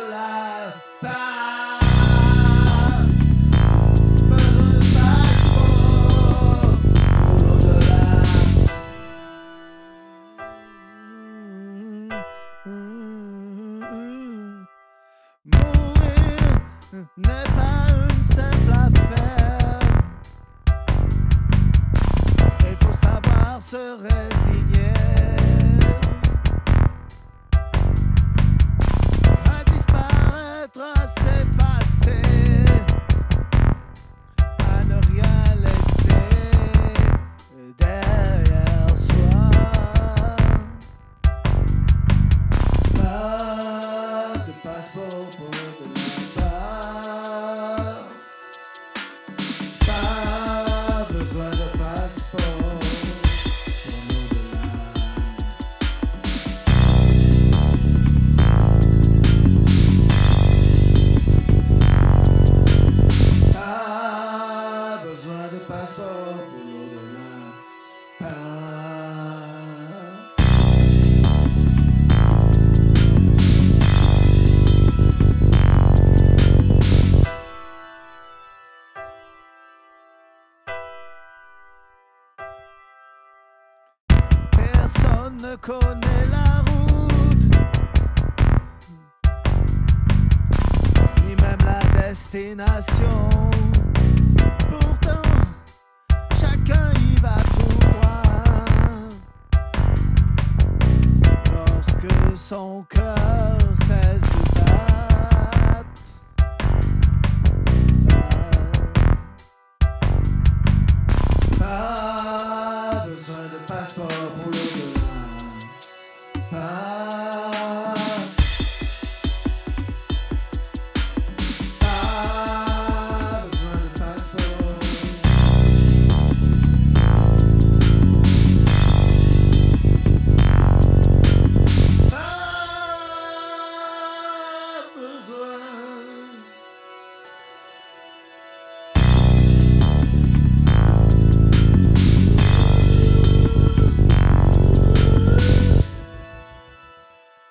l'au-delà. Pas besoin de passeport pour l'au-delà. Mourir n'est pas une simple affaire. Il faut savoir se résigner à disparaître, à s'effacer, à ne rien laisser derrière soi. Pas de passeport pour l'au-delà. Pas besoin de passeport pour l'au-delà. Pas besoin de passeport pour l'au-delà. Personne ne connaît la route, ni même la destination.